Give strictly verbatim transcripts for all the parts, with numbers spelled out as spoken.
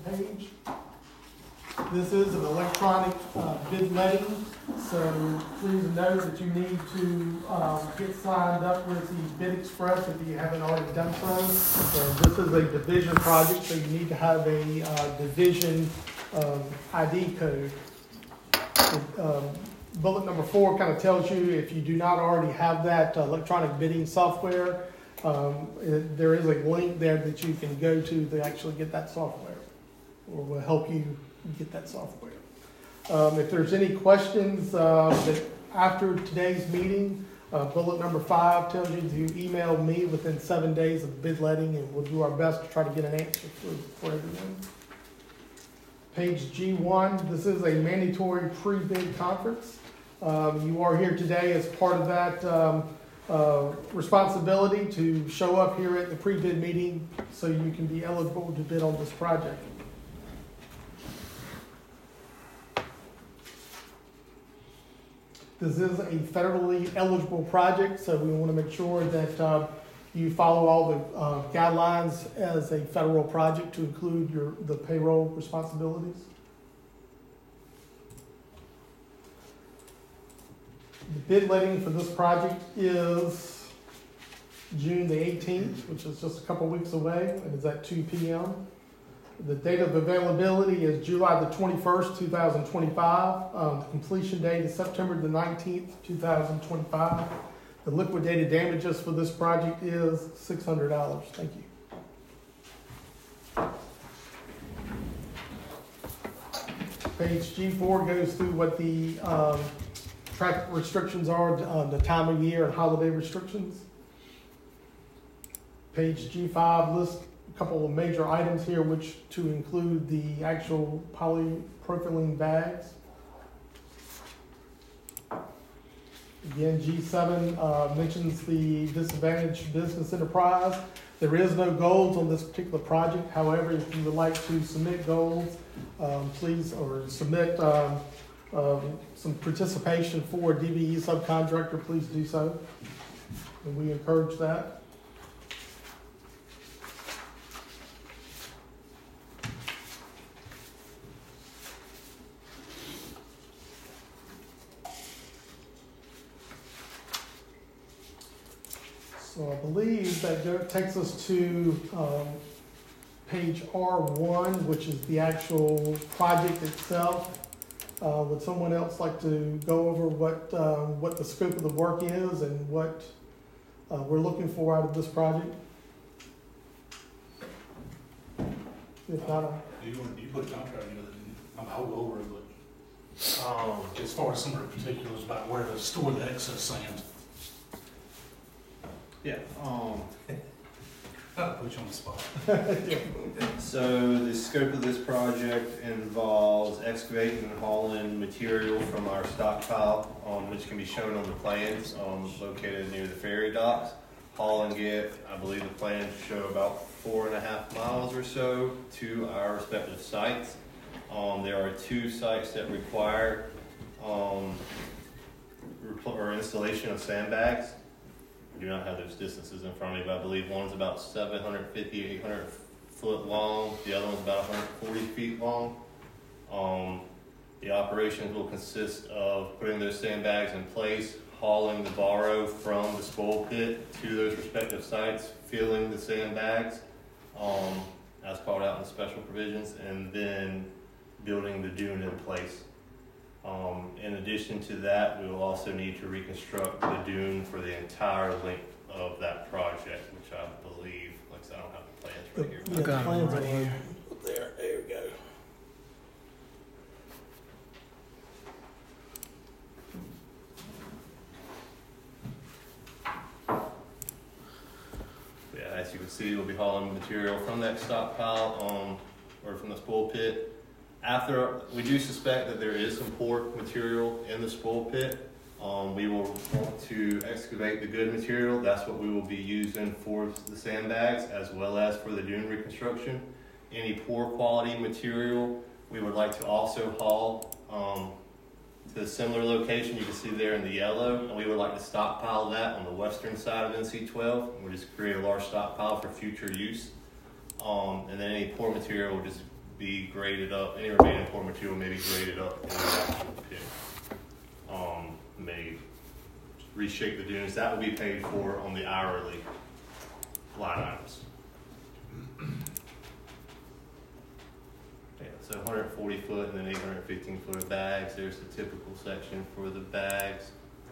page. This is an electronic uh, bid letting, so please note that you need to um, get signed up with the Bid Express if you haven't already done so. So this is a division project, so you need to have a uh, division um, I D code. Um, bullet number four kind of tells you if you do not already have that uh, electronic bidding software, um, it, there is a link there that you can go to to actually get that software, or will help you get that software. Um, if there's any questions uh, that after today's meeting, uh, bullet number five tells you to email me within seven days of bid letting, and we'll do our best to try to get an answer for, for everyone. Page G one, this is a mandatory pre-bid conference. Um, you are here today as part of that um, uh, responsibility to show up here at the pre-bid meeting so you can be eligible to bid on this project. This is a federally eligible project, so we want to make sure that uh, you follow all the uh, guidelines as a federal project to include your the payroll responsibilities. The bid letting for this project is June the eighteenth, which is just a couple weeks away, and it's at two p m The date of availability is July the twenty-first, two thousand twenty-five. Um, the completion date is September the nineteenth, two thousand twenty-five. The liquidated damages for this project is six hundred dollars. Thank you. Page G four goes through what the um, traffic restrictions are, uh, the time of year and holiday restrictions. Page G five lists a couple of major items here, which to include the actual polypropylene bags. Again, G seven uh, mentions the disadvantaged business enterprise. There is no goals on this particular project. However, if you would like to submit goals, um, please, or submit um, um, some participation for a D V E subcontractor, please do so. And we encourage that. So I believe that go, takes us to um, page R one, which is the actual project itself. Uh, would someone else like to go over what uh, what the scope of the work is and what uh, we're looking for out of this project? If not, uh, you, you put a contract together, didn't you? I'm I'll go over it, but um, as far as some of the particulars about where to store the excess sand. Yeah. Um, I'll put you on the spot. so the scope of this project involves excavating and hauling material from our stockpile, um, which can be shown on the plans um, located near the ferry docks. Hauling it, I believe the plans show about four and a half miles or so to our respective sites. Um, there are two sites that require um, or installation of sandbags. I do not have those distances in front of me, but I believe one's about seven hundred fifty, eight hundred foot long. The other one's about one hundred forty feet long. Um, the operations will consist of putting those sandbags in place, hauling the borrow from the spoil pit to those respective sites, filling the sandbags um, as called out in the special provisions, and then building the dune in place. Um, in addition to that, we will also need to reconstruct the dune for the entire length of that project, which I believe, like I said, I don't have the plans right here. Yeah, the plans right here. There, there we go. Yeah, as you can see, we'll be hauling material from that stockpile um, or from the spoil pit. After, we do suspect that there is some poor material in the spoil pit. Um, we will want to excavate the good material. That's what we will be using for the sandbags as well as for the dune reconstruction. Any poor quality material we would like to also haul um, to a similar location you can see there in the yellow, and we would like to stockpile that on the western side of N C twelve. We'll just create a large stockpile for future use. Um, and then any poor material will just be graded up, any remaining pour material may be graded up in the actual pit. Um, may reshape the dunes. That will be paid for on the hourly line items. Yeah, so one hundred forty foot and then eight hundred fifteen foot of bags. There's the typical section for the bags.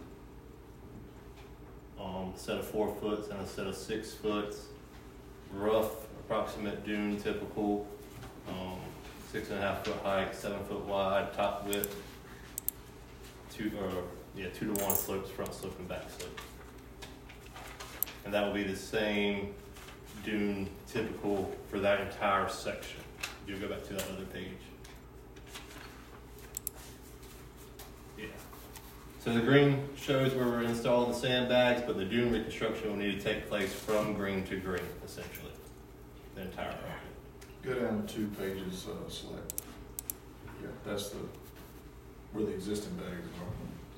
Um, a set of four foots and a set of six foots. Rough, approximate dune, typical. Um, six and a half foot height, seven foot wide, top width. Two or yeah, two to one slopes, front slope and back slope. And that will be the same dune typical for that entire section. You'll go back to that other page. Yeah. So the green shows where we're installing the sandbags, but the dune reconstruction will need to take place from green to green, essentially. The entire project. Go down two pages, uh, select. Yeah, that's the, where the existing bags are.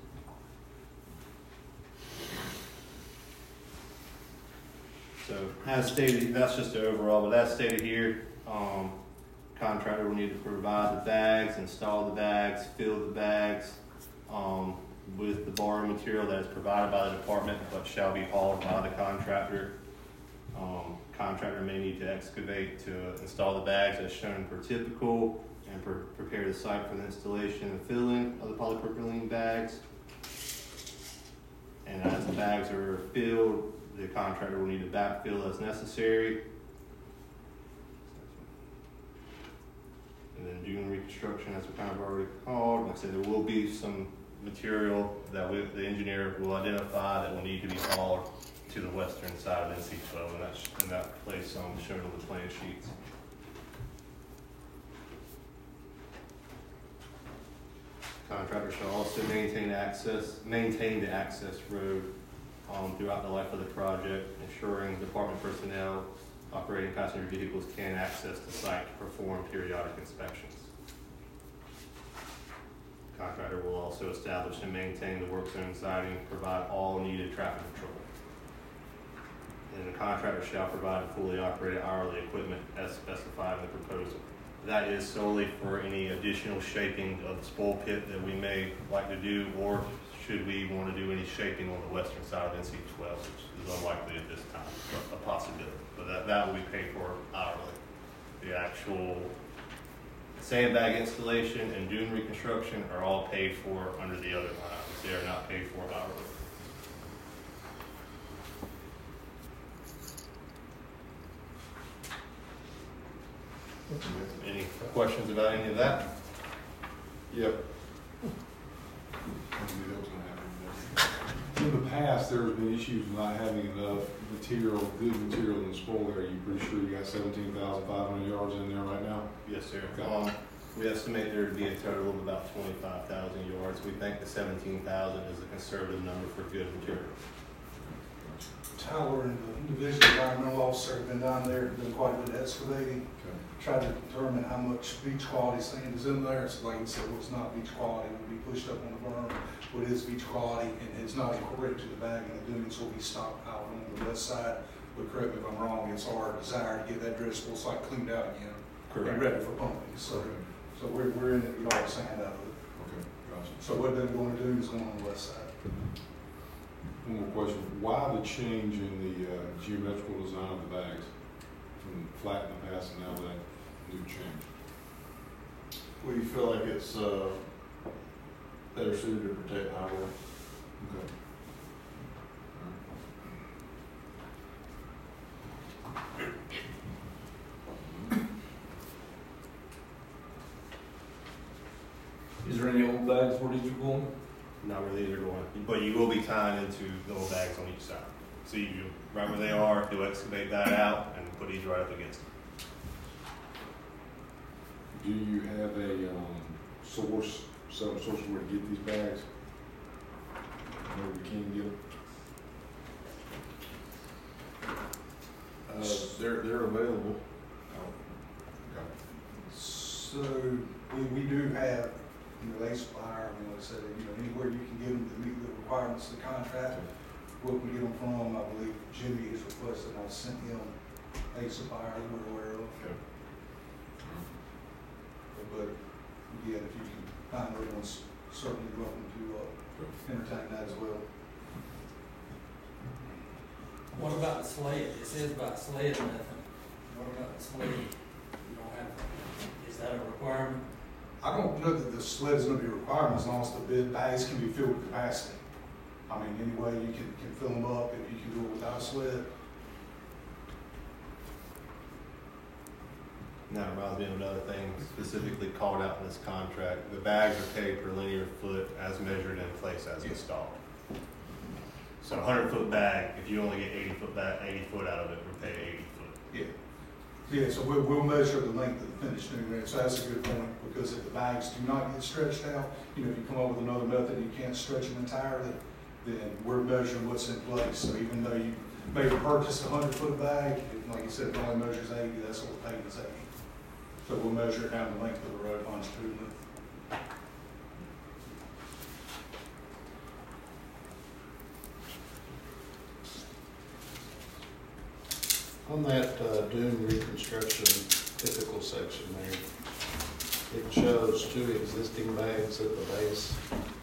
So as stated, that's just the overall, but as stated here, um, contractor will need to provide the bags, install the bags, fill the bags um, with the borrowed material that is provided by the department but shall be hauled by the contractor. Um, contractor may need to excavate to install the bags as shown per typical and pre prepare the site for the installation and filling of the polypropylene bags. And as the bags are filled, the contractor will need to backfill as necessary. And then dune reconstruction, as we kind of already called. Like I said, there will be some material that we, the engineer will identify that will need to be hauled to the western side of N C twelve, and that's in that place um, shown on the plan sheets. Contractor shall also maintain access, maintain the access road um, throughout the life of the project, ensuring department personnel operating passenger vehicles can access the site to perform periodic inspections. Contractor will also establish and maintain the work zone siding, provide all needed traffic control. And the contractor shall provide fully operated hourly equipment as specified in the proposal. That is solely for any additional shaping of the spoil pit that we may like to do, or should we want to do any shaping on the western side of N C twelve, which is unlikely at this time, but a possibility. But that, that will be paid for hourly. The actual sandbag installation and dune reconstruction are all paid for under the other line items. They are not paid for hourly. Any questions about any of that? Yep. In the past, there's been issues with not having enough material, good material in the spoil area. You pretty sure you got seventeen thousand five hundred yards in there right now? Yes, sir. Okay. Um, we estimate there to be a total of about twenty-five thousand yards. We think the seventeen thousand is a conservative number for good material. Tyler and the Division of Environmental Officer have been down there, done quite a bit of excavating, Okay. tried to determine how much beach quality sand is in there. So like you said, it's not beach quality, it will be pushed up on the berm, but it is beach quality, and it's not incorporated to the bag, and the dunes will be stockpiled on the west side. But correct me if I'm wrong, it's our desire to get that dredgeable site cleaned out again. Correct. And ready for pumping, so, Okay. so we're, we're in it, we all sand out of it. Okay, gotcha. So what they're going to do is going on the west side. One more question. Why the change in the uh, geometrical design of the bags? From flat in the past and now that new change? We feel like it's uh, better suited to protect highway. Okay. Is there any old bags where did you go on? Not really either one, but you will be tying into the old bags on each side. So you, right where they are, you'll excavate that out and put these right up against them. Do you have a um, source, some source where to get these bags? Where we can get them? Uh, they're, they're available. Oh, okay. So we, we do have, you know, a supplier, I mean, like I said, you know, anywhere you can get them to meet the requirements of the contract, where we can get them from, I believe Jimmy has requested, I sent him a supplier that we're aware of. Okay. but again, if you can find other ones, certainly welcome to, uh, entertain that as well. What about the sled? It says about sled nothing. What about the sled? You don't have, is that a requirement? I don't know that the sled is gonna be a requirement as long as the bid bags can be filled with capacity. I mean, any way you can, can fill them up, if you can do it without a sled. And that reminds me of another thing specifically called out in this contract. The bags are paid per linear foot as measured in place as Yes. installed. So a hundred foot bag, if you only get eighty foot back, eighty foot out of it, we're paying eighty foot. Yeah. Yeah, so we'll, we'll measure the length of the finished new rim, so that's a good point, because if the bags do not get stretched out, you know, if you come up with another method, you can't stretch them entirely, then we're measuring what's in place. So even though you may purchase a hundred foot bag, if, like you said, it only measures eighty, that's what we're paying is eighty. So we'll measure it down the length of the road longitudinally. On that uh, dune reconstruction typical section there, it shows two existing bags at the base.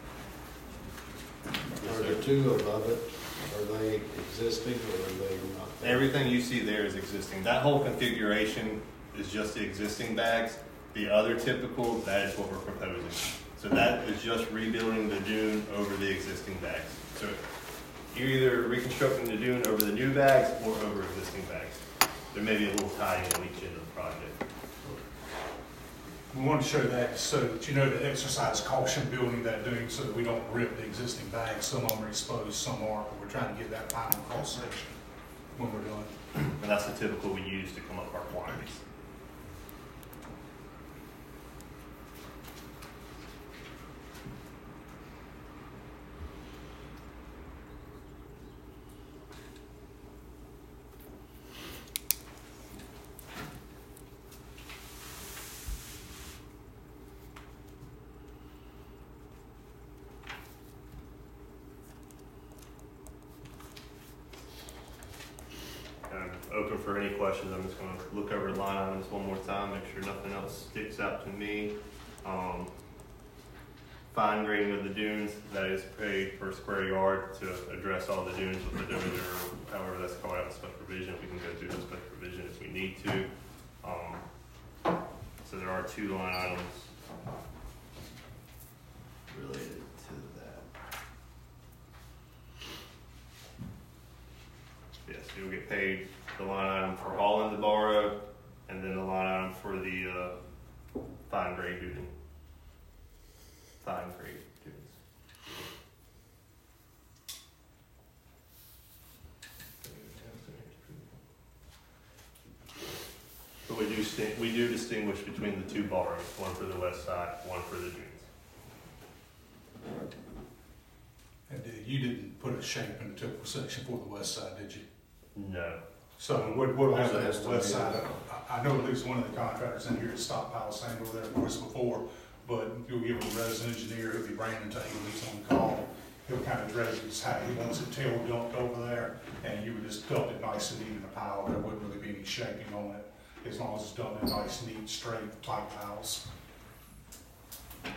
Are there two above it? Are they existing or are they not there? Everything you see there is existing. That whole configuration is just the existing bags. The other typical, that is what we're proposing. So that is just rebuilding the dune over the existing bags. So you're either reconstructing the dune over the new bags or over existing bags. There may be a little tie in each end of the project. We want to show that so that you know to exercise caution building that dune so that we don't rip the existing bags. Some of them are exposed, some aren't, but we're trying to get that final cross section when we're done. And that's the typical we use to come up with our quantities. Open for any questions. I'm just going to look over the line items one more time, make sure nothing else sticks out to me. Um, fine grading of the dunes, that is paid per square yard to address all the dunes with the divider, or however that's called out in special provision. We can go through the special provision if we need to. Um, so there are two line items related to that. Yes, you'll get paid the line item for hauling the borrow, and then the line item for the uh, fine grade duty. Fine grade duties. But we do sti- we do distinguish between the two borrows, one for the west side, one for the dunes. And uh, you didn't put a shape in the typical section for the west side, did you? No. So what, what will There's happen an is the west side, estimate. I, I know at least one of the contractors in here to stockpile sand over there for us before, but you'll give him a resident engineer, who'll be Brandon Taylor, he's on call. He'll kind of dredge his how he wants it tail dumped over there, and you would just dump it nice and neat in a pile. There wouldn't really be any shaping on it, as long as it's dumped in nice, neat, straight, tight piles. And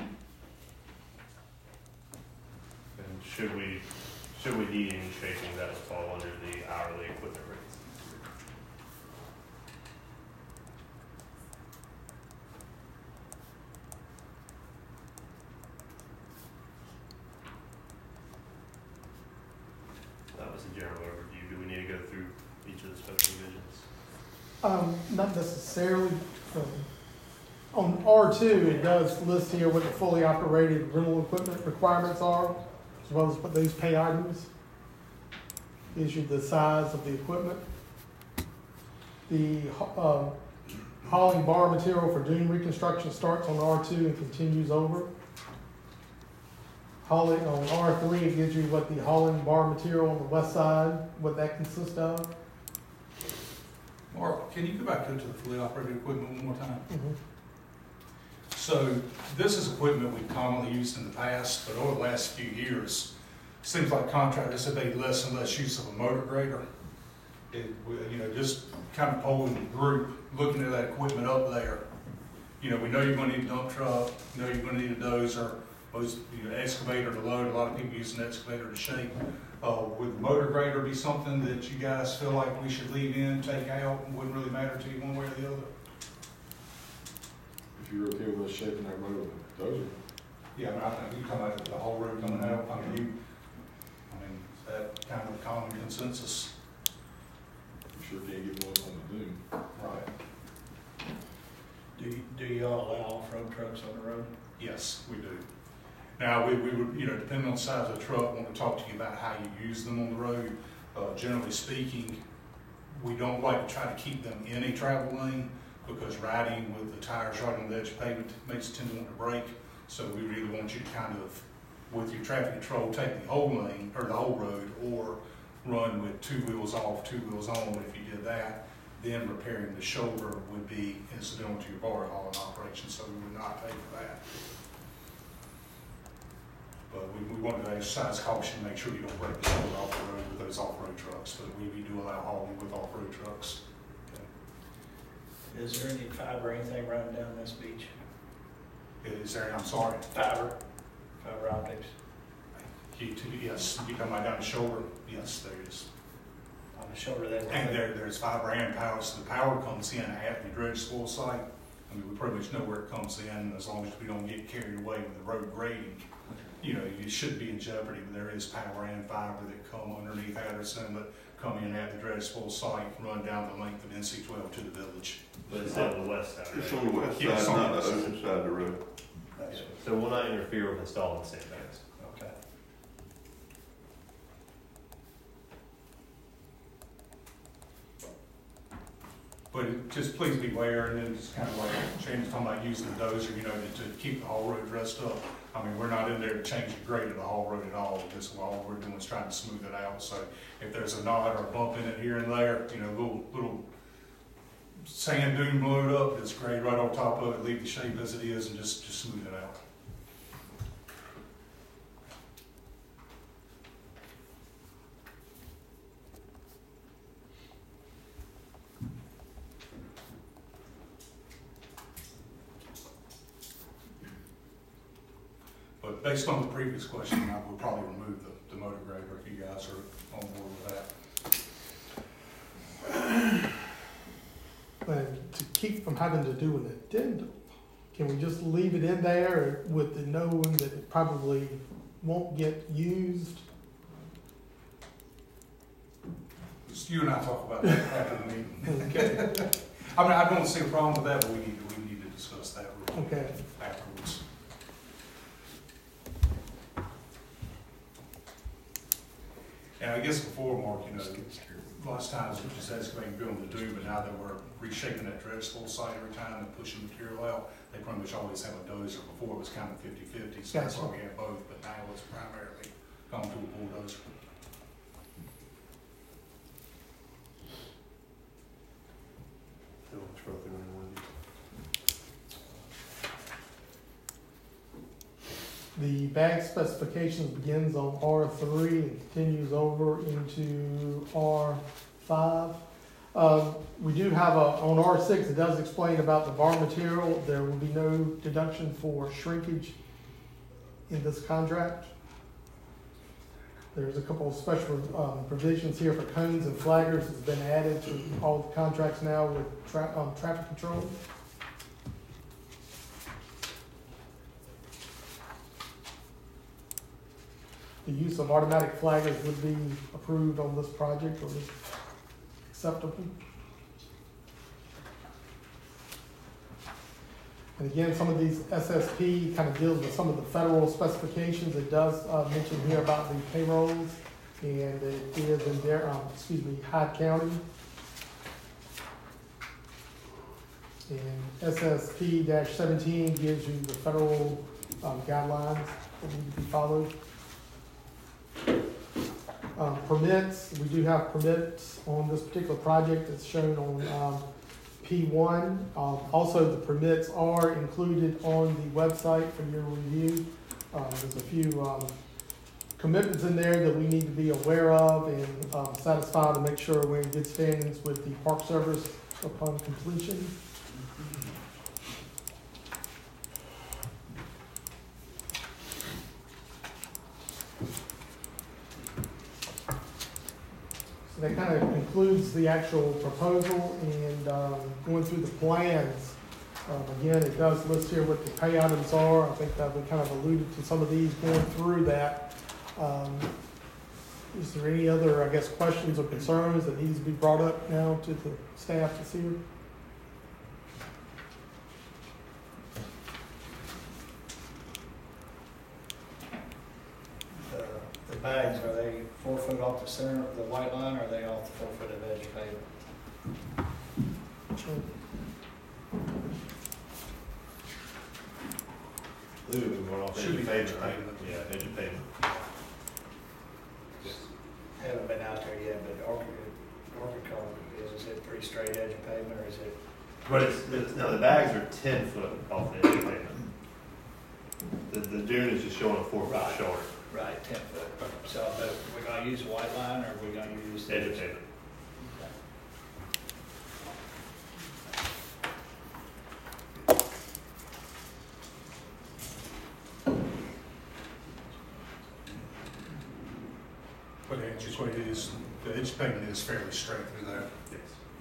should we should we need any shaping, that would fall under the hourly equipment rates. That was a general overview. Do we need to go through each of the special divisions? Um, not necessarily. um, On R two, it does list here what the fully operated rental equipment requirements are, as well as what those pay items. Gives you the size of the equipment. The uh, hauling bar material for dune reconstruction starts on R two and continues over. Hauling on R three, it gives you what the hauling bar material on the west side, what that consists of. Mark, can you go back into the fully operated equipment one more time? Mhm. So this is equipment we've commonly used in the past, but over the last few years, seems like contractors have made less and less use of a motor grader. It, we- you know, just kind of polling the group, looking at that equipment up there, you know, we know you're gonna need a dump truck, you know you're gonna need a dozer, most, you know, excavator to load, a lot of people use an excavator to shake. Uh, would the motor grader be something that you guys feel like we should leave in, take out, and wouldn't really matter to you one way or the other? If you're okay with us shaping that road, those are, Yeah, I mean, I think you talking about the whole road coming out, I mean, you, I mean, is that kind of a common consensus? you sure can't get one on the dune. Right. Do, you- do y'all allow off-road trucks on the road? Yes, we do. Now, we, we would, you know, depending on the size of the truck, want to talk to you about how you use them on the road. Uh, generally speaking, we don't like to try to keep them in a travel lane because riding with the tires right on the edge of pavement makes it tend to want to brake. So we really want you to kind of, with your traffic control, take the whole lane, or the whole road, or run with two wheels off, two wheels on. If you did that, then repairing the shoulder would be incidental to your bar hauling operation, so we would not pay for that. But we, we wanted to exercise caution, make sure you don't break the shoulder off the road with those off-road trucks, but we, we do allow hauling with off-road trucks. Is there any fiber or anything running down this beach? Is there, I'm sorry, Fiber, fiber optics you, yes, you come right down the shoulder, yes, there is. on the shoulder there? And there, there's fiber and power, so the power comes in at the dredge spoil site. I mean, we pretty much know where it comes in, as long as we don't get carried away with the road grading. You know, you should be in jeopardy, but there is power and fiber that come underneath Addison, that come in at the dredge spoil site, run down the length of N C twelve to the village. But it's on the west side, It's right? on the west Yeah, it's side, on not the the west ocean side of the road. That's- So we'll not interfere with installing sandbags. Okay. But it- just please be aware, and then just kind of like Shane's talking about using the dozer, you know, to, to keep the whole road dressed up. I mean, we're not in there to change the grade of the whole road at all. Just all we're doing is trying to smooth it out. So if there's a knot or a bump in it here and there, you know, little, little sand dune blow it up, it's grade right on top of it, leave the shape as it is, and just, just smooth it out. But based on the previous question, I would probably remove the, the motor grader if you guys are on board with that. And to keep from having to do an addendum, can we just leave it in there with the knowing that it probably won't get used? Just you and I talk about that after the meeting. Okay, I mean, I don't see a problem with that, but we need to, we need to discuss that real quick okay. afterwards. And I guess before, Mark, you know, lots of times we just excavating, building the dune, but now that we're reshaping that dredge spoil site every time and pushing material out, they pretty much always have a dozer. Before it was kind of fifty fifty, so that's why we have both, but now it's primarily gone to a bulldozer. The bag specifications begins on R three and continues over into R five. Um, we do have a, on R six, it does explain about the bar material. There will be no deduction for shrinkage in this contract. There's a couple of special um, provisions here for cones and flaggers that's been added to all the contracts now with tra um, traffic control. The use of automatic flaggers would be approved on this project or is acceptable. And again, some of these S S P kind of deals with some of the federal specifications. It does uh, mention here about the payrolls, and it is in there, um, excuse me, Hyde County. And S S P seventeen gives you the federal um, guidelines that need to be followed. Um, permits, we do have permits on this particular project. It's shown on um, P one. Um, also, the permits are included on the website for your review. Um, there's a few um, commitments in there that we need to be aware of and um, satisfy to make sure we're in good standings with the Park Service upon completion. that kind of concludes the actual proposal, and um, going through the plans. Um, Again, it does list here what the pay items are. I think that we kind of alluded to some of these going through that. Um, Is there any other, I guess, questions or concerns that needs to be brought up now to the staff that's here? The, the bags, are they four foot off the center of the white line, or are they off the four foot of edge of pavement? I believe we went off edge Should of be pavement, edge of right? pavement. Yeah, edge of pavement. Haven't been out there yet, but Orchid, Orchid Cove, is, is it pretty straight edge of pavement, or is it? But it's, it's, no, the bags are ten foot off the edge of pavement. The, the dune is just showing a four foot Right. short, Right, ten foot. So, but we're gonna use white line, or we're gonna use? edge of pavement. But the answer to it is, the edge pavement is fairly straight through there. Yes.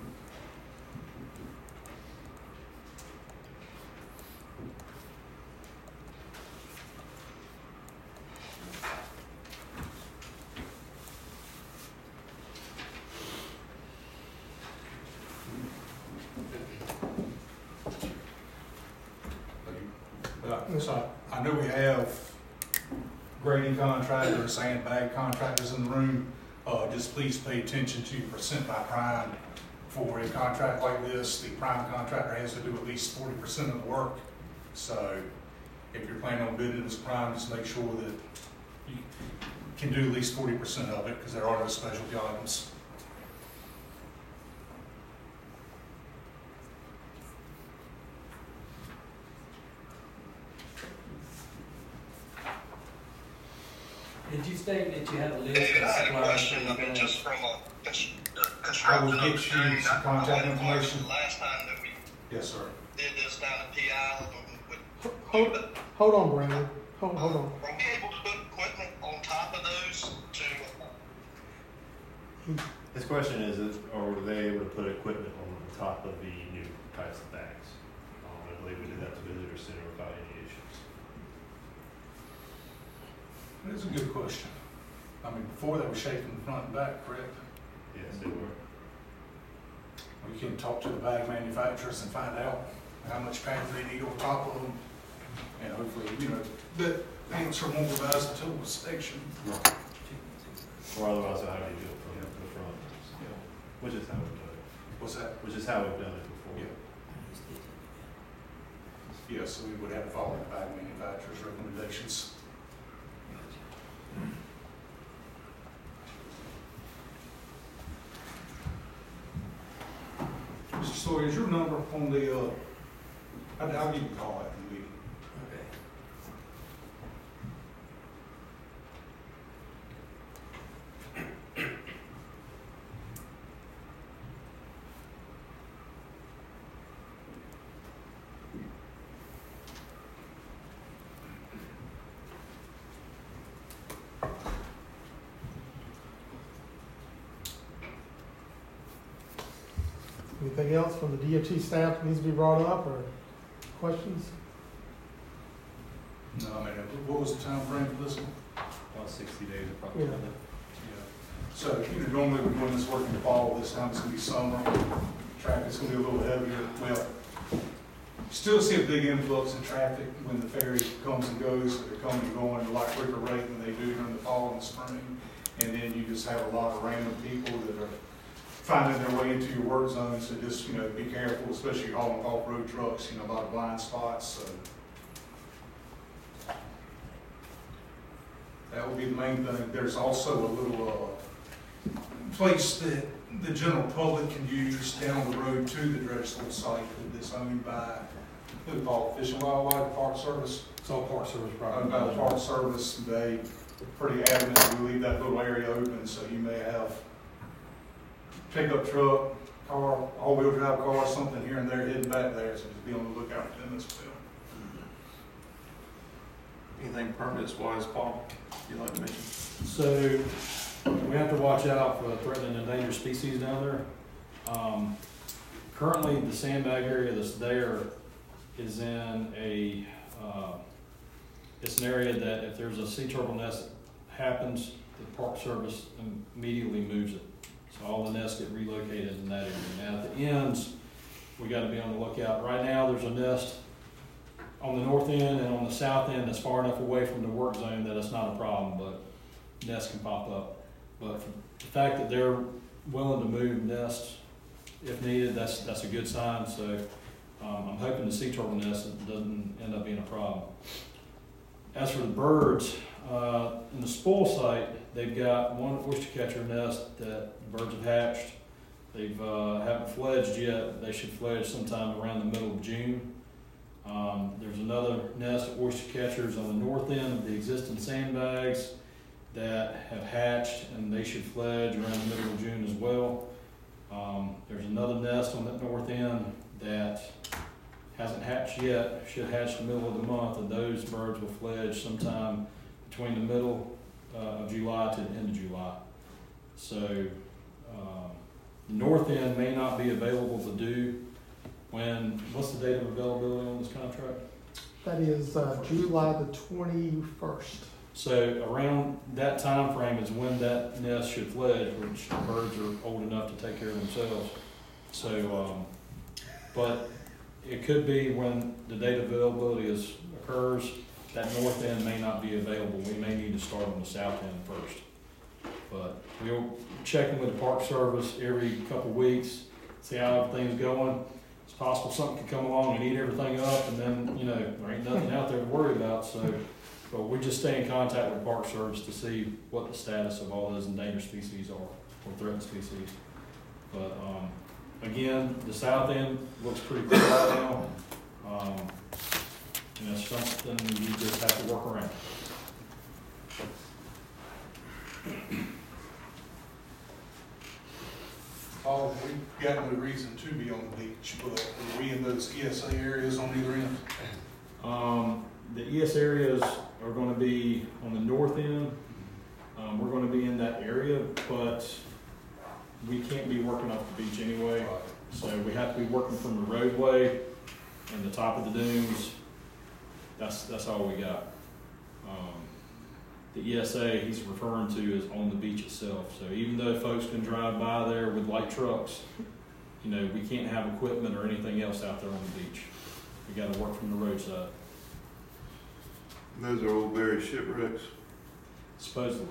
Uh, So I know we have grading contractors, sandbag contractors in the room. Uh, just please pay attention to percent by prime. For a contract like this, the prime contractor has to do at least forty percent of the work. So if you're planning on bidding this prime, just make sure that you can do at least forty percent of it, because there are no specialty items. Did you state that you had a list of suppliers for the bag? Just from a cons- uh, I construction will of get the you dune, some I- contact I went information. Last time that we Yes, sir. did this down at P I, with, Hold, hold on, Brandon. Hold, hold on. were we able to put equipment on top of those to, His question is, is, are they able to put equipment on top of the new types of bags? Um, I believe we did that to visitor center without any issues. That is a good question. I mean, before they were shaping the front and back, correct? Yes, they were. We can talk to the bag manufacturers and find out how much pads they need on top of them. And hopefully, you know, the answer won't revise until inspection. Or otherwise, how do you do it from the front? Which is how we've done it. What's that? Which is how we've done it before. Yeah. Yes, so we would have to follow the bag manufacturer's recommendations. Mister Sawyer, is your number on the, uh, I'll, I'll give you a call after the meeting. Okay. Anything else from the D O T staff that needs to be brought up, or questions? No, I mean, what was the time frame for this one? About sixty days approximately. Yeah. So, you know, normally we're doing this work in the fall, this time it's gonna be summer, traffic's gonna be a little heavier. Well, you still see a big influx of traffic when the ferry comes and goes, but they're coming and going at a lot quicker rate than they do during the fall and the spring. And then you just have a lot of random people that are finding their way into your work zone, so just, you know, be careful, especially you're hauling off-road trucks, you know, a lot of blind spots, so. That would be the main thing. There's also a little, uh, place that the general public can use down the road to the Drexel site that's owned by, who they call it, Fish and Wildlife Park Service. It's all Park Service Owned property. by the Park Service. They pretty adamant that we leave that little area open, so you may have pickup truck, car, all-wheel drive car, something here and there hidden back there, so just be on the lookout for them as well. Anything permits wise, Paul, you'd like to mention? So we have to watch out for threatened and endangered species down there. Um, currently, the sandbag area that's there is in a, uh, it's an area that if there's a sea turtle nest that happens, the Park Service immediately moves it. So all the nests get relocated in that area. Now at the ends, we gotta be on the lookout. Right now, there's a nest on the north end and on the south end that's far enough away from the work zone that it's not a problem, but nests can pop up. But the fact that they're willing to move nests if needed, that's that's a good sign. So um, I'm hoping the sea turtle nest doesn't end up being a problem. As for the birds, uh, in the spoil site, they've got one oyster catcher nest that the birds have hatched. They've uh, haven't fledged yet. They should fledge sometime around the middle of June. Um, there's another nest of oyster catchers on the north end of the existing sandbags that have hatched, and they should fledge around the middle of June as well. Um, there's another nest on that north end that hasn't hatched yet, should hatch in the middle of the month, and those birds will fledge sometime between the middle uh, of July to the end of July. So um, the north end may not be available to do when, what's the date of availability on this contract? That is uh, July the twenty-first. So around that time frame is when that nest should fledge, which the birds are old enough to take care of themselves. So, um, but it could be when the date of availability is, occurs, that north end may not be available. We may need to start on the south end first. But we'll check in with the Park Service every couple of weeks, see how everything's going. It's possible something could come along and eat everything up, and then, you know, there ain't nothing out there to worry about. So, but we just stay in contact with the Park Service to see what the status of all those endangered species are, or threatened species. But um, again, the south end looks pretty clear right now. Um, and it's something you just have to work around. Paul, we've got no reason to be on the beach, but are we in those E S A areas on either end? Um, the E S areas are going to be on the north end. Um, we're going to be in that area, but we can't be working off the beach anyway. So we have to be working from the roadway and the top of the dunes. That's that's all we got. Um, the E S A he's referring to is on the beach itself. So even though folks can drive by there with light trucks, you know, we can't have equipment or anything else out there on the beach. We got to work from the roadside. Those are old buried shipwrecks. Supposedly.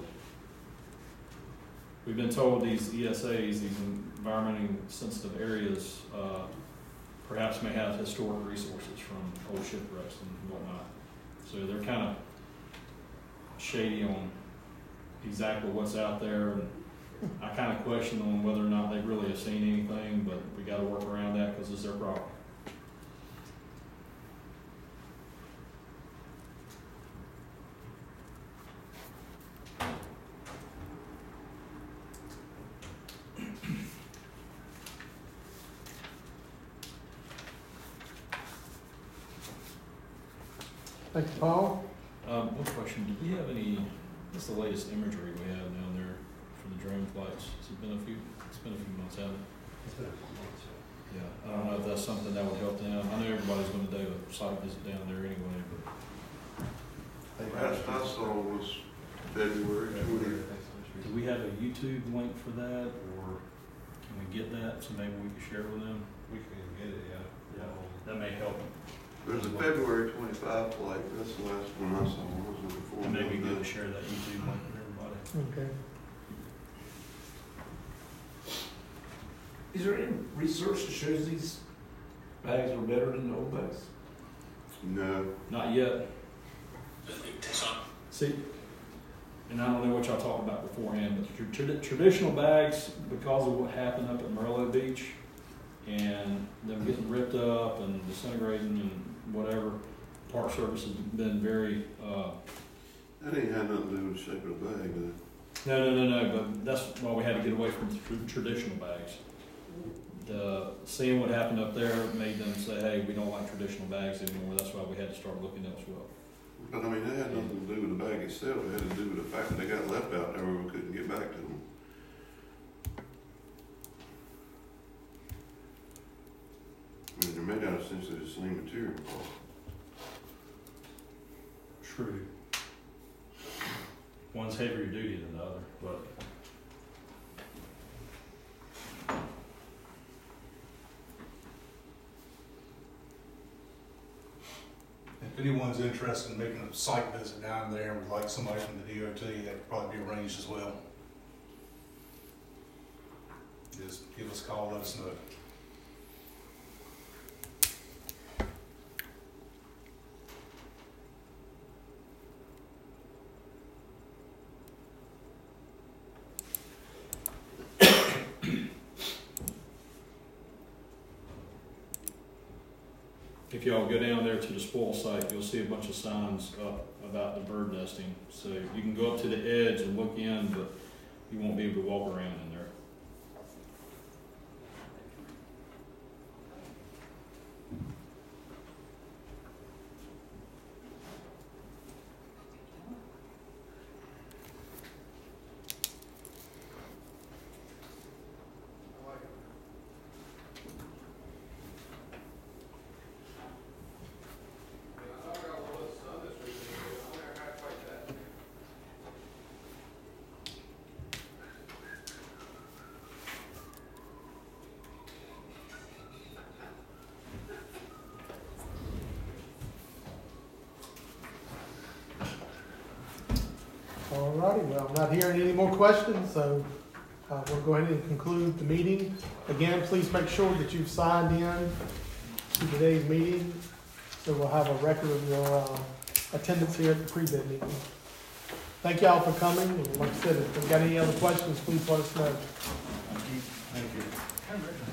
We've been told these E S As, these environmentally sensitive areas, uh, perhaps may have historic resources from old shipwrecks and whatnot. So they're kind of shady on exactly what's out there. And I kind of question on whether or not they really have seen anything, but we got to work around that because it's their problem. Thank you, Paul. Um, one question, do we have any, what's the latest imagery we have down there for the drone flights? Has it been a few, it's been a few months, hasn't it? It's been a few months, yeah. Yeah, I don't know if that's something that would help them. I know everybody's gonna do a site visit down there anyway, but. Last I saw was February twentieth. Do we have a YouTube link for that, or can we get that so maybe we can share with them? We can get it, yeah. Yeah, that may help. There's a February twenty-five flight, that's the last one I saw, wasn't it, before? And maybe good to share that YouTube link with everybody. Okay. Is there any research that shows these bags are better than the old bags? No. Not yet. See, and I don't know what y'all talked about beforehand, but tra- tra- traditional bags, because of what happened up at Merlo Beach, and them getting ripped up and disintegrating and whatever, Park Service has been very, uh, That ain't had nothing to do with the shape of the bag, did it? no, no, no, no, but that's why we had to get away from the tr- traditional bags. The, seeing what happened up there made them say, hey, we don't like traditional bags anymore. That's why we had to start looking elsewhere. But I mean, that had nothing to do with the bag itself, it had to do with the fact that they got left out there where we couldn't get back to them. I mean, they're made out of essentially the same material. True. One's heavier duty than the other, but If anyone's interested in making a site visit down there and would like somebody from the D O T, that could probably be arranged as well. Just give us a call, let us know. if y'all go down there to the spoil site, you'll see a bunch of signs up about the bird nesting. So you can go up to the edge and look in, but you won't be able to walk around in there. All righty, well, I'm not hearing any more questions, so uh, we'll go ahead and conclude the meeting. Again, please make sure that you've signed in to today's meeting, so we'll have a record of your uh, attendance here at the pre-bid meeting. Thank y'all for coming, and like I said, if you've got any other questions, please let us know. Thank you. Thank you.